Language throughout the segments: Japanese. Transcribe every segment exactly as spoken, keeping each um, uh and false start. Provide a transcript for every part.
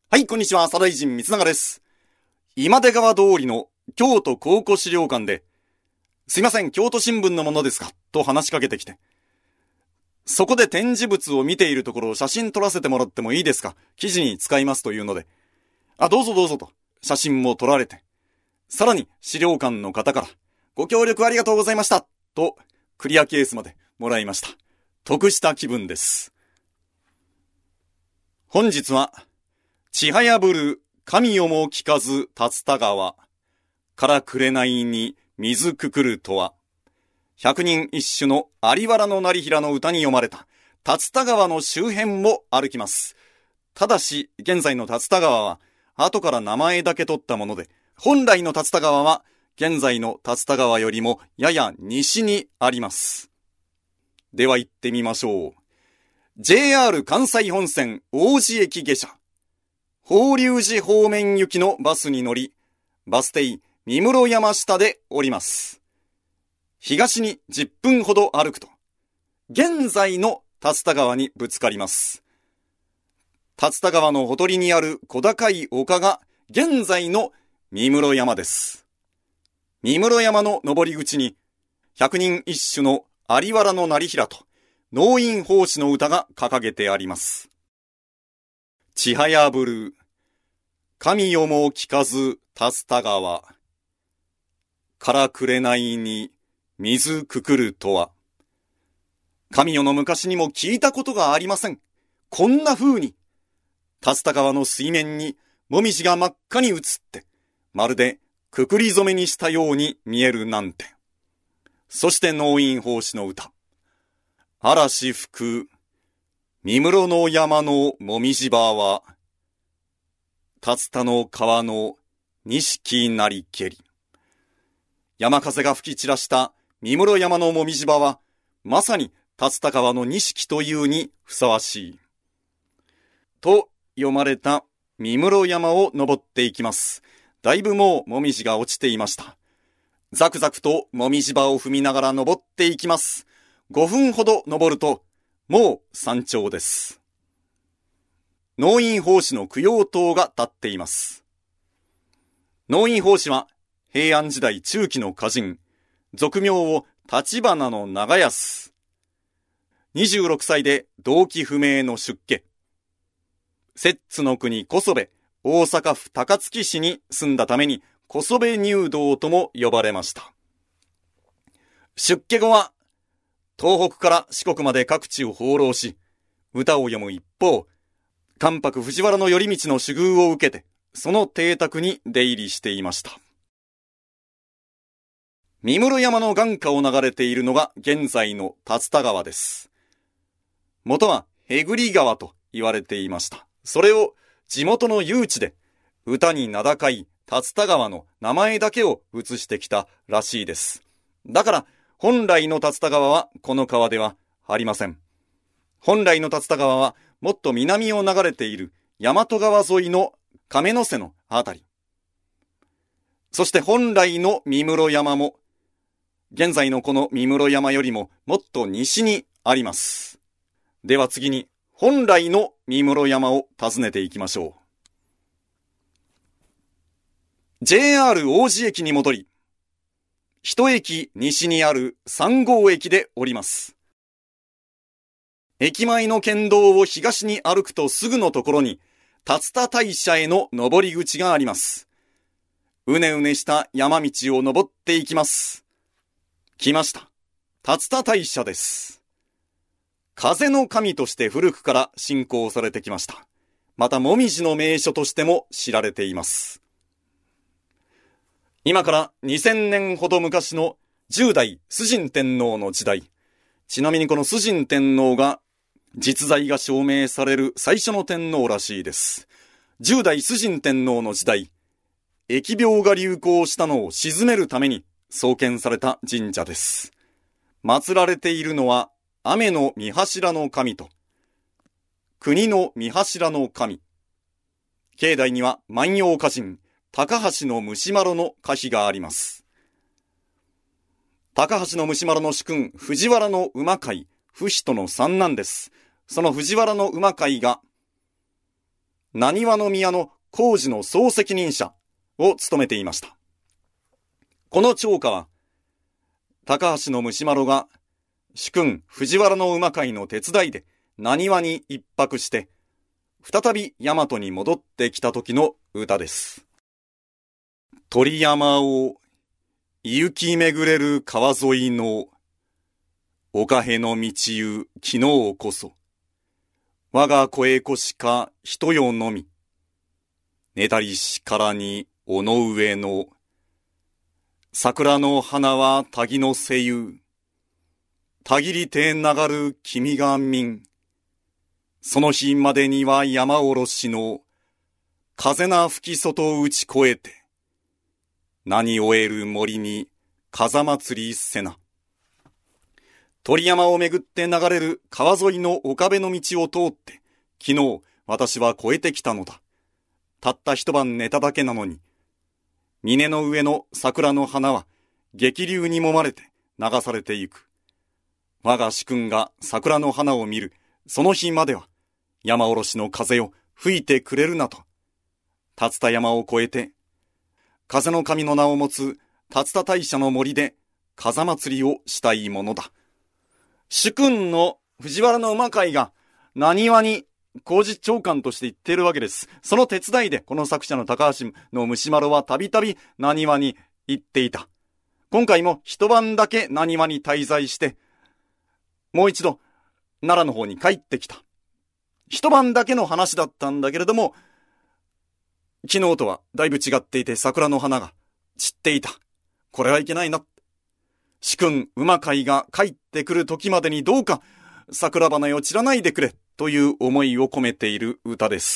はい、こんにちは。左大臣光永です。今出川通りの京都考古資料館で、すいません、京都新聞のものですかと話しかけてきて、そこで展示物を見ているところを写真撮らせてもらってもいいですか、記事に使いますというので、あ、どうぞどうぞと写真も撮られて、さらに資料館の方からご協力ありがとうございましたとクリアケースまでもらいました。得した気分です。本日はちはやぶる神代も聞かず竜田川から紅に水くくるとは、百人一首の有原の成平の歌に読まれた竜田川の周辺も歩きます。ただし現在の竜田川は後から名前だけ取ったもので、本来の竜田川は現在の竜田川よりもやや西にあります。では行ってみましょう。 ジェイアール 関西本線王子駅下車、法隆寺方面行きのバスに乗り、バス停三室山下で降ります。東にじゅっぷんほど歩くと、現在の竜田川にぶつかります。竜田川のほとりにある小高い丘が現在の三室山です。三室山の登り口に、百人一首の有原の成平と農院法師の歌が掲げてあります。ちはやぶる神代も聞かず竜田川から紅に水くくるとは、神代の昔にも聞いたことがありません。こんな風に竜田川の水面にもみじが真っ赤に映って、まるでくくり染めにしたように見えるなんて。そして農院法師の歌、嵐吹く三室の山のもみじ場は、竜田の川の錦なりけり。山風が吹き散らした三室山のもみじ場は、まさに竜田川の錦というにふさわしい。と読まれた三室山を登っていきます。だいぶもうもみじが落ちていました。ザクザクともみじ場を踏みながら登っていきます。ごふんほど登ると、もう山頂です。農院法師の供養塔が立っています。農院法師は平安時代中期の歌人、俗名を立花の長安。にじゅうろくさいで動機不明の出家。摂津の国小曽部、大阪府高槻市に住んだために小曽部入道とも呼ばれました。出家後は東北から四国まで各地を放浪し、歌を詠む一方、関白藤原頼道の守遇を受けて、その邸宅に出入りしていました。三室山の眼下を流れているのが現在の竜田川です。元はへぐり川と言われていました。それを地元の誘致で、歌に名高い竜田川の名前だけを移してきたらしいです。だから、本来の竜田川はこの川ではありません。本来の竜田川はもっと南を流れている大和川沿いの亀の瀬のあたり。そして本来の三室山も、現在のこの三室山よりももっと西にあります。では次に本来の三室山を訪ねていきましょう。ジェイアール 王子駅に戻り、一駅西にあるさん号駅で降ります。駅前の県道を東に歩くとすぐのところに、竜田大社への登り口があります。うねうねした山道を登っていきます。来ました。竜田大社です。風の神として古くから信仰されてきました。また、もみじの名所としても知られています。今からにせんねんほど昔のじゅう代崇神天皇の時代。ちなみにこの崇神天皇が実在が証明される最初の天皇らしいです。じゅう代崇神天皇の時代、疫病が流行したのを鎮めるために創建された神社です。祀られているのは雨の御柱の神と国の御柱の神。境内には万葉歌人高橋の虫丸の歌碑があります。高橋の虫丸の主君藤原の馬飼、不死との三男です。その藤原の馬飼が浪速の宮の工事の総責任者を務めていました。この長家は、高橋の虫丸が主君藤原の馬飼いの手伝いで浪速に一泊して、再び大和に戻ってきた時の歌です。鳥山を行き巡れる川沿いの岡辺の道行昨日こそ、我が声越しか人よのみ、ねたりしからに尾の上の、桜の花はたぎのせゆ、たぎりて流る君が民、その日までには山おろしの、風な吹き外打ち越えて、何終える森に風祭りせな。鳥山をめぐって流れる川沿いの岡辺の道を通って、昨日私は越えてきたのだ。たった一晩寝ただけなのに、峰の上の桜の花は激流に揉まれて流されてゆく。我が主君が桜の花を見るその日までは、山おろしの風を吹いてくれるなと、竜田山を越えて、風の神の名を持つ竜田大社の森で風祭りをしたいものだ。主君の藤原の馬飼いが浪速に工事長官として行っているわけです。その手伝いでこの作者の高橋の虫丸はたびたび浪速に行っていた。今回も一晩だけ浪速に滞在して、もう一度奈良の方に帰ってきた。一晩だけの話だったんだけれども、昨日とはだいぶ違っていて桜の花が散っていた。これはいけないな。主君馬飼いが帰ってくる時までにどうか桜花を散らないでくれという思いを込めている歌です。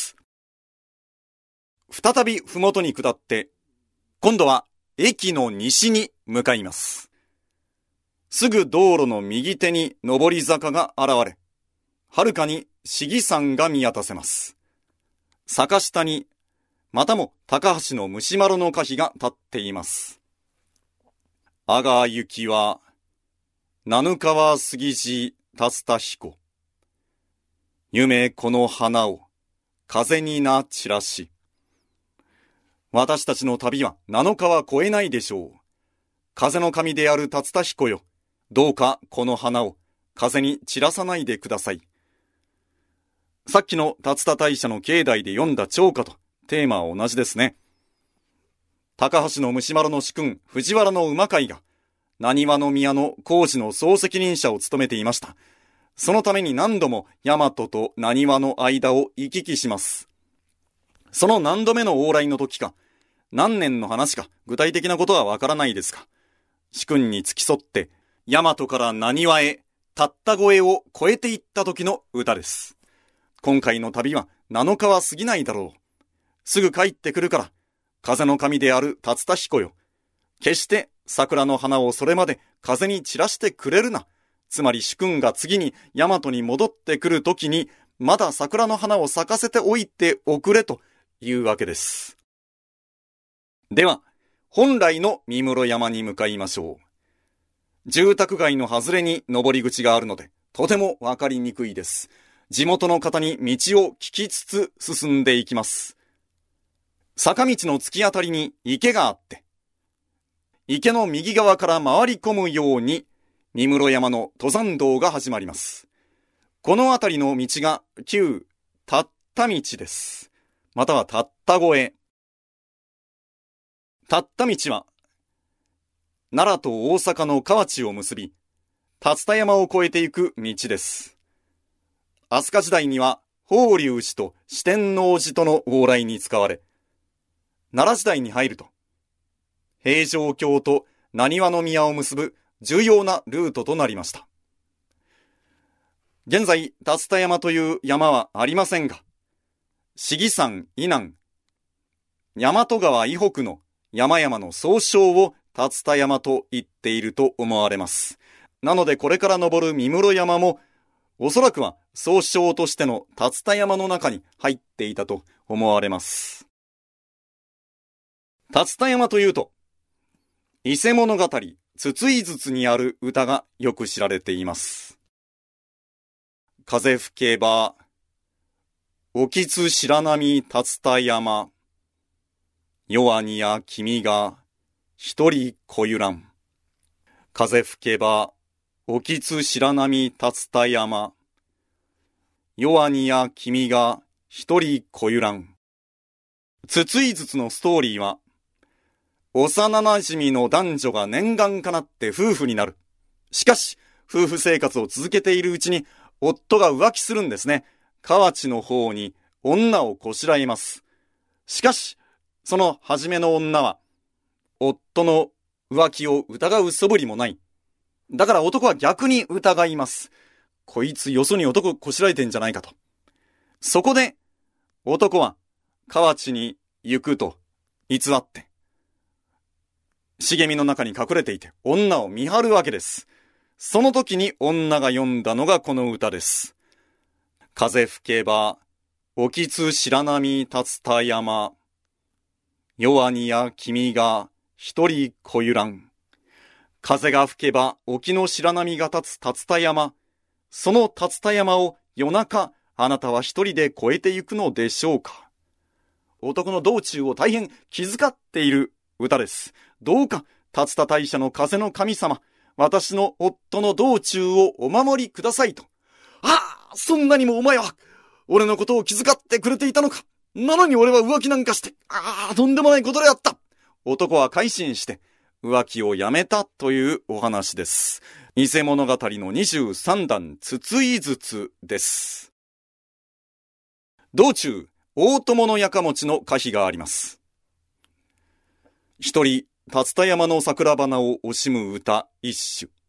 再びふもとに下って、今度は駅の西に向かいます。すぐ道路の右手に上り坂が現れ、はるかに市議山が見渡せます。坂下にまたも高橋の虫丸の歌碑が立っています。阿賀行きは、七川杉地竜田彦。夢この花を、風にな散らし。私たちの旅は七川越えないでしょう。風の神である竜田彦よ。どうかこの花を、風に散らさないでください。さっきの竜田大社の境内で読んだ長歌とテーマは同じですね。高橋の虫丸の主君、藤原の馬飼いが、浪速の宮の工事の総責任者を務めていました。そのために何度も大和と浪速の間を行き来します。その何度目の往来の時か、何年の話か、具体的なことはわからないですが、主君に付き添って、大和から浪速へ、たった越えを越えていった時の歌です。今回の旅はなのかは過ぎないだろう。すぐ帰ってくるから、風の神である竜田彦よ。決して桜の花をそれまで風に散らしてくれるな。つまり主君が次に大和に戻ってくるときに、まだ桜の花を咲かせておいておくれというわけです。では、本来の三室山に向かいましょう。住宅街の外れに登り口があるので、とてもわかりにくいです。地元の方に道を聞きつつ進んでいきます。坂道の突き当たりに池があって、池の右側から回り込むように、三室山の登山道が始まります。この辺りの道が旧たった道です。またはたった越え。たった道は、奈良と大阪の河内を結び、竜田山を越えていく道です。飛鳥時代には、法隆寺と四天王寺との往来に使われ、奈良時代に入ると、平城京と浪速の宮を結ぶ重要なルートとなりました。現在、竜田山という山はありませんが、市議山以南、大和川以北の山々の総称を竜田山と言っていると思われます。なのでこれから登る三室山も、おそらくは総称としての竜田山の中に入っていたと思われます。竜田山というと、伊勢物語、筒井筒にある歌がよく知られています。風吹けば、 沖津白波竜田山。弱にや君が一人こゆらん。風吹けば沖津白波竜田山。弱にや君が一人こゆらん。つついずつのストーリーは、幼馴染の男女が念願かなって夫婦になる。しかし、夫婦生活を続けているうちに、夫が浮気するんですね。河内の方に女をこしらえます。しかし、その初めの女は、夫の浮気を疑う素振りもない。だから男は逆に疑います。こいつよそに男こしらえてんじゃないかと。そこで、男は河内に行くと偽って、茂みの中に隠れていて女を見張るわけです。その時に女が読んだのがこの歌です。風吹けば沖津白波竜田山。弱にや君が一人こゆらん。風が吹けば沖の白波が立つ竜田山。その竜田山を夜中あなたは一人で越えてゆくのでしょうか。男の道中を大変気遣っている歌です。どうか竜田大社の風の神様、私の夫の道中をお守りくださいと。ああ、そんなにもお前は俺のことを気遣ってくれていたのか。なのに俺は浮気なんかして、ああ、とんでもないことであった。男は改心して浮気をやめたというお話です。偽物語のにじゅうさんだんつついずつです。道中、大友のやかもちの歌碑があります。一人、竜田山の桜花を惜しむ歌一首。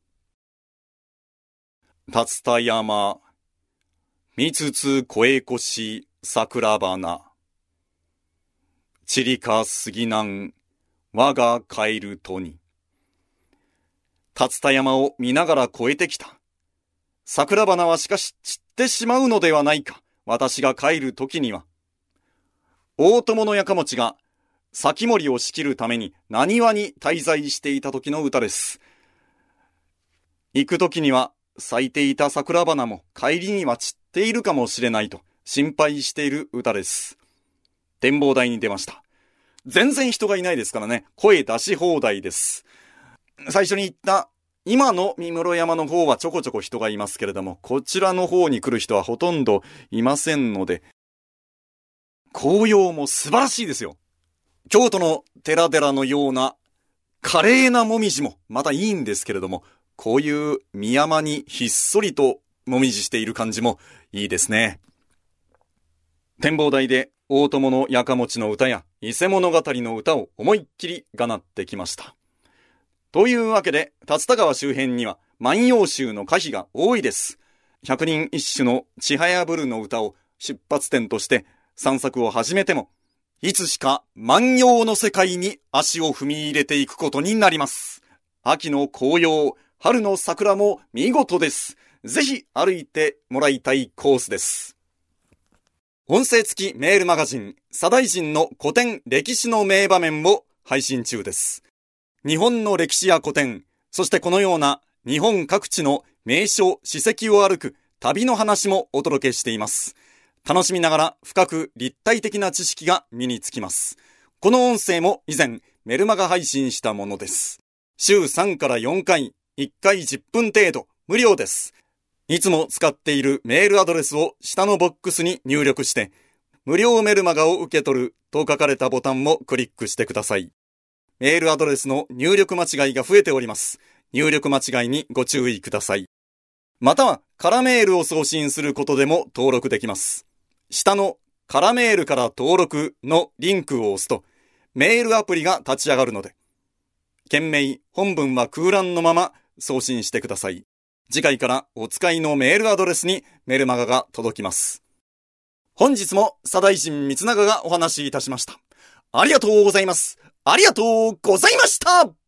竜田山、見つつ越え越し桜花。散りか杉南、我が帰るとに。竜田山を見ながら越えてきた。桜花はしかし散ってしまうのではないか。私が帰る時には。大友のやかもちが先森を仕切るために浪速に滞在していた時の歌です。行く時には咲いていた桜花も帰りには散っているかもしれないと心配している歌です。展望台に出ました。全然人がいないですからね、声出し放題です。最初に言った今の三室山の方はちょこちょこ人がいますけれども、こちらの方に来る人はほとんどいませんので、紅葉も素晴らしいですよ。京都の寺々のような華麗なもみじもまたいいんですけれども、こういう山山にひっそりともみじしている感じもいいですね。展望台で大友のやかもちの歌や伊勢物語の歌を思いっきりがなってきました。というわけで、竜田川周辺には万葉集の歌碑が多いです。百人一首のちはやぶるの歌を出発点として散策を始めても、いつしか万葉の世界に足を踏み入れていくことになります。秋の紅葉、春の桜も見事です。ぜひ歩いてもらいたいコースです。音声付きメールマガジン、左大臣の古典歴史の名場面を配信中です。日本の歴史や古典、そしてこのような日本各地の名所、史跡を歩く旅の話もお届けしています。楽しみながら深く立体的な知識が身につきます。この音声も以前メルマガ配信したものです。週さんからよんかい、いっかいじゅっぷん程度、無料です。いつも使っているメールアドレスを下のボックスに入力して、無料メルマガを受け取ると書かれたボタンをクリックしてください。メールアドレスの入力間違いが増えております。入力間違いにご注意ください。または、カラメールを送信することでも登録できます。下のカラメールから登録のリンクを押すと、メールアプリが立ち上がるので、件名、本文は空欄のまま送信してください。次回からお使いのメールアドレスにメルマガが届きます。本日も左大臣光長がお話しいたしました。ありがとうございます。ありがとうございました。